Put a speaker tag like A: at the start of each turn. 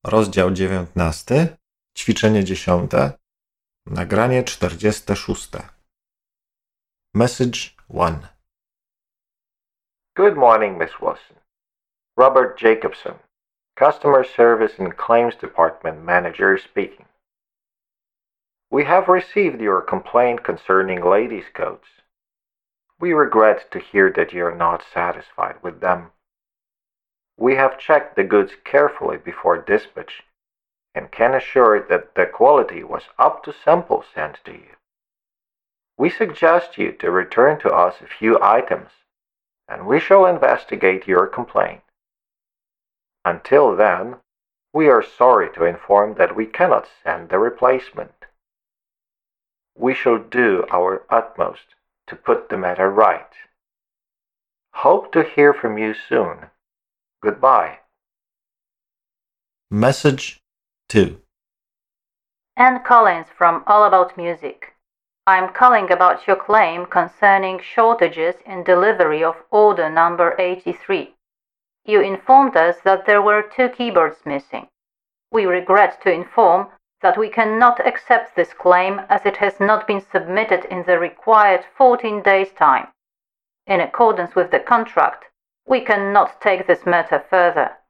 A: Rozdział 19, ćwiczenie 10, nagranie 46. Message 1.
B: Good morning, Miss Wilson. Robert Jacobson, Customer Service and Claims Department Manager speaking. We have received your complaint concerning ladies' coats. We regret to hear that you are not satisfied with them. We have checked the goods carefully before dispatch and can assure that the quality was up to samples sent to you. We suggest you to return to us a few items, and we shall investigate your complaint. Until then, we are sorry to inform that we cannot send the replacement. We shall do our utmost to put the matter right. Hope to hear from you soon. Goodbye.
A: Message 2.
C: Anne Collins from All About Music. I'm calling about your claim concerning shortages in delivery of order number 83. You informed us that there were 2 keyboards missing. We regret to inform that we cannot accept this claim as it has not been submitted in the required 14 days' time. In accordance with the contract, we cannot take this matter further.